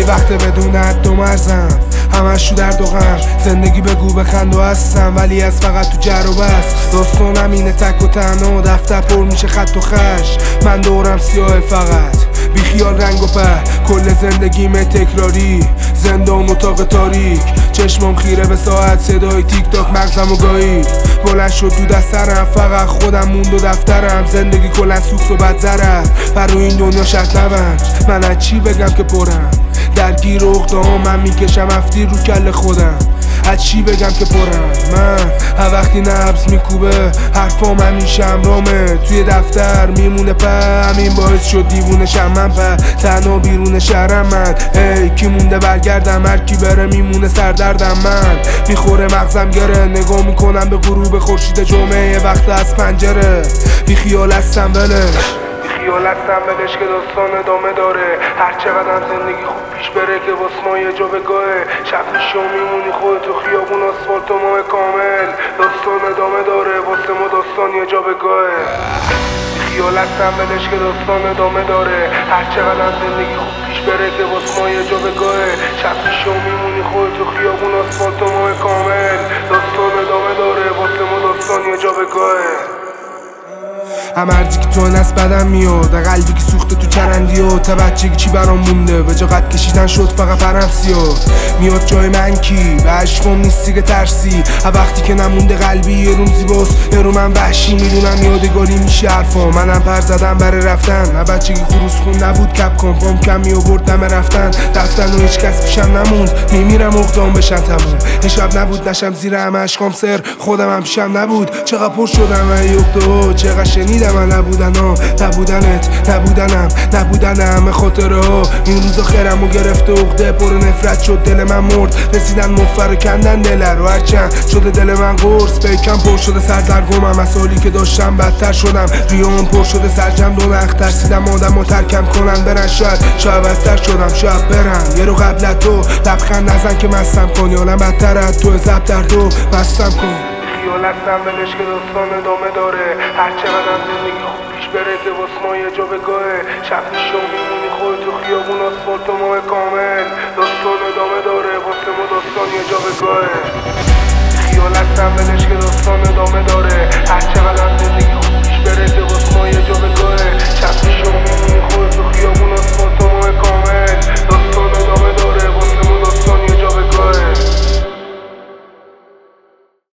وقت بدون حد و مرزم، همش رو درد و غم. زندگی بگو بخند و هستم، ولی از فقط تو جر و بس. داستانم اینه تک و تنها، دفتر پر میشه خط و خش. من دورم سیاه فقط، بی خیال رنگ و پر. کل زندگیم تکراری، زندان اتاق تاریک. چشمم خیره به ساعت، صدای تیک تاک مغزم و گاهی بلند شد دود از سرم. فقط خودم موند و دفترم، زندگی کلن سوخت و بد ضرر. بر روی این دنیا شرط نبند، من از چی بگم که پرم. درگیر اقدام من میکشم افتیر رو کل خودم. از چی بگم که پرم. من هر وقتی نبض میکوبه حرفام همیشه همرامه. توی دفتر میمونه په، همین باعث شد دیوونه شم من په. تنها بیرون شهرم من، ای کی مونده برگردم. هر کی بره میمونه سردردم. من میخوره مغزم گره، نگاه میکنم به غروب خورشید جمعه. وقت از پنجره بی خیال هستم ولش، خیال هستم ولش که داستان ادامه داره. هر چقدر زندگی خوب پیش بره که واس ما یه جا بگاهه. شب میشو میمونی خودت تو خیابون آسفالت و ماه کامل. داستان ادامه داره واسه ما، داستان یه جا بگاهه. خیال هستم ولش که داستان ادامه داره. هر چقدر زندگی خوب پیش بره که واس ما یه جا بگاهه. شب میشو میمونی خودت تو خیابون آسفالت و ماه کامل. داستان ادامه داره واسه ما، داستان یه جا بگاهه. هم ارزی که تو نست بدم میاد، قلبی که سوخته تو چرندی و تا بچگی چی برام مونده. به جا قد کشیدن شد فقط پرم سیاد. میاد جای من کی به عشقم نیستی که ترسی. وقتی که نمونده قلبی یه روم زیباست یه رو من وحشی. میدونم یادگاری میشه حرفا، منم پر زدم برای رفتن. بچگی خروس خون نبود کپ کن پام کم میآورد دم رفتن. رفتن و هیچ کس پیشم نموند، میمیرم اقدام بشن تموم. یه شب نبود نشم زیر همه عشقام سر، خودم هم پیشم نبود. چقدر پر شدم ای اقدا، چقدر شنیدم من نبودن ها. نبودنت نبودن همه خاطره ها. این روزا خیرمو گرفته عقده، پر نفرت شد دل من مرد. رسیدن مفر و کندن دل رو، هرچند شده دل من قرص. پیکم پر شده سردرگمم، از حالی که داشتم بدتر شدم. ریان پر شده سرجم دو نخ، ترسیدم آدم رو ترکم کنن برن. شاید بدتر شدم، شاید برم یه رو قبل تو. لبخند نزن که مستم کن، یالم بدتر از تو. زب در تو بستم کن. خیال هستم ولش که داستان ادامه داره. هر چقدر زندگی خوب پیش بره که واس ما یه جا بگاهه. شب میشو میمونی خودت تو خیابون آسفالت و ماه کامل. داستان ادامه داره.